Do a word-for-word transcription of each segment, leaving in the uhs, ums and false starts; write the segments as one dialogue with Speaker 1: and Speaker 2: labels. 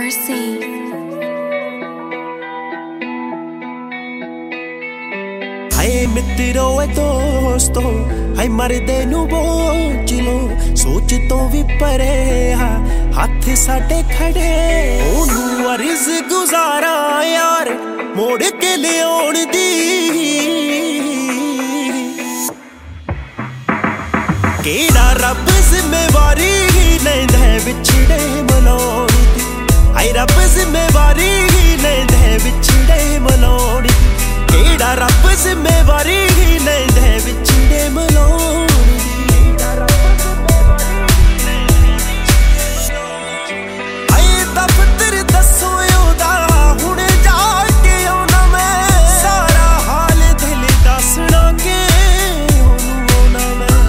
Speaker 1: Mercy.
Speaker 2: हाय मित्रो ए दोस्तो हाय मरदे नू बोझ लो सोच तो भी परे हा हाथ साडे खड़े ओनू अर्ज गुजारा यार मोड़ के लियाउण दी केड़ा रब जिम्मेवारी लैंदा है विछड़े मलाउण दी हाय रब जिम्मेवारी लैंदा है विछड़े मलाउण दी केड़ा रब जिम्मेवारी लैंदा है विछड़े मलाउण दी हाय दफ्तर दसो ओदा हुण जाके आउणा मैं सारा हाल दिल दसणा के ओनू आउणा मैं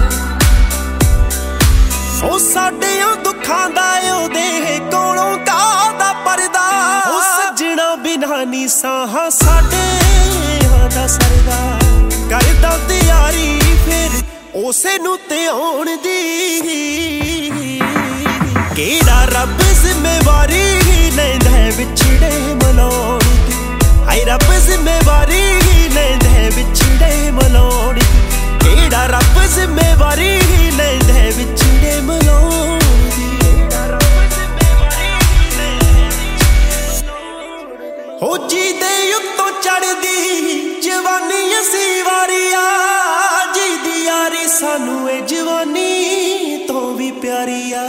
Speaker 2: ओ साडे दुखां दा ओदे कोलों कादा परदा ओ सजना बिना नी साह साडे दा सरदा करदा तैयारी फिर उसे नू ते आउण दी केड़ा रब जिम्मेवारी लैंदा है विछड़े मलाउण दी हाय रब जिम्मेवारी लैंदा है विछड़े मलाउण दी केड़ा रब जिम्मेवारी लैंदा है विछड़े मलाउण दी हो जी दे उत्तों चढ़दी जवानी असी वारिया जी दी यारी सानू ए जवानी तो भी प्यारिया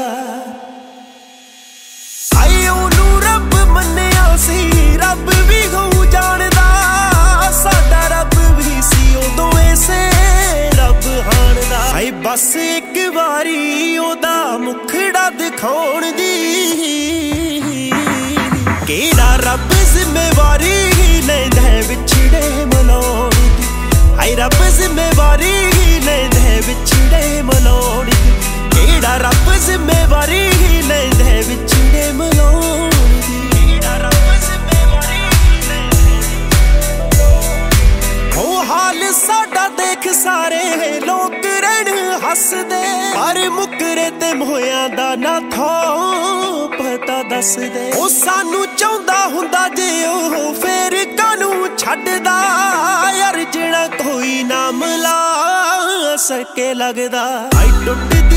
Speaker 2: आए ओनू रब मन्निया सी रब भी गऊ जानदा साडा रब भी सी उदों ऐसे रब हाणदा आए बस एक वारी ओदा मुखड़ा दिखाउण दी केड़ा रब जिम्मेवारी लैंदा है विछड़े मलाउण दी हाय रब जिम्मेवारी लैंदा है विछड़े मलाउण दी केड़ा रब जिम्मेवारी लैंदा है विछड़े मलाउण दी केड़ा रब जिम्मेवारी हो हाल साडा देख सारे लोग रहण हसदे पर मुकरे ते मोहियां दा ना थो पता दस दे ओ सानू चाहुंदा हुंदा जे ओ फेर कानू छड्डदा यार जेड़ा कोई ना मिला सके लगदा आई टुट